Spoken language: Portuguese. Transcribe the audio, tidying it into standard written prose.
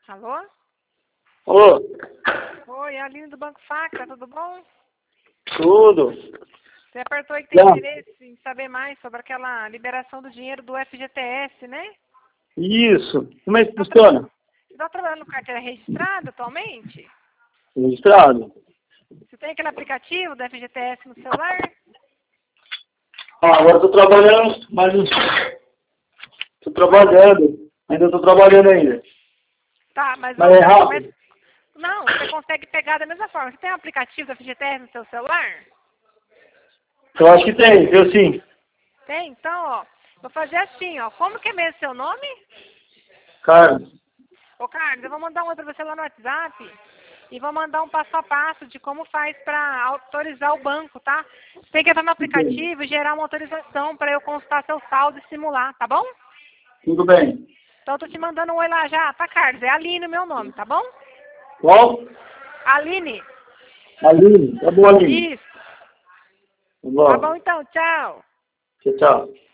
Alô? Alô? Oi, é a Aline do Banco Facta, tudo bom? Tudo. Você apertou aí que tem Já. interesse em saber mais sobre aquela liberação do dinheiro do FGTS, né? Isso. Como é que funciona? Você está trabalhando com carteira registrada atualmente? Registrado. Você tem aquele aplicativo do FGTS no celular? Agora estou trabalhando, mas estou trabalhando. Ainda estou trabalhando ainda. Tá, mas Mas é rápido. não, você consegue pegar da mesma forma. Você tem um aplicativo do FGTS no seu celular? Eu acho que tem, eu sim. Tem? Então, ó, vou fazer assim, ó. Como que é mesmo seu nome? Carlos. Ô, Carlos, eu vou mandar um outro pra você lá no WhatsApp e vou mandar um passo a passo de como faz para autorizar o banco, tá? Você tem que entrar no aplicativo e gerar uma autorização para eu consultar seu saldo e simular, tá bom? Tudo bem. Então, eu tô te mandando um oi lá já, tá, Carlos? É Aline o meu nome, tá bom? Qual? Aline. Aline. Tá bom, Aline. Isso. Tá bom. Tá bom, então. Tchau. Tchau, tchau.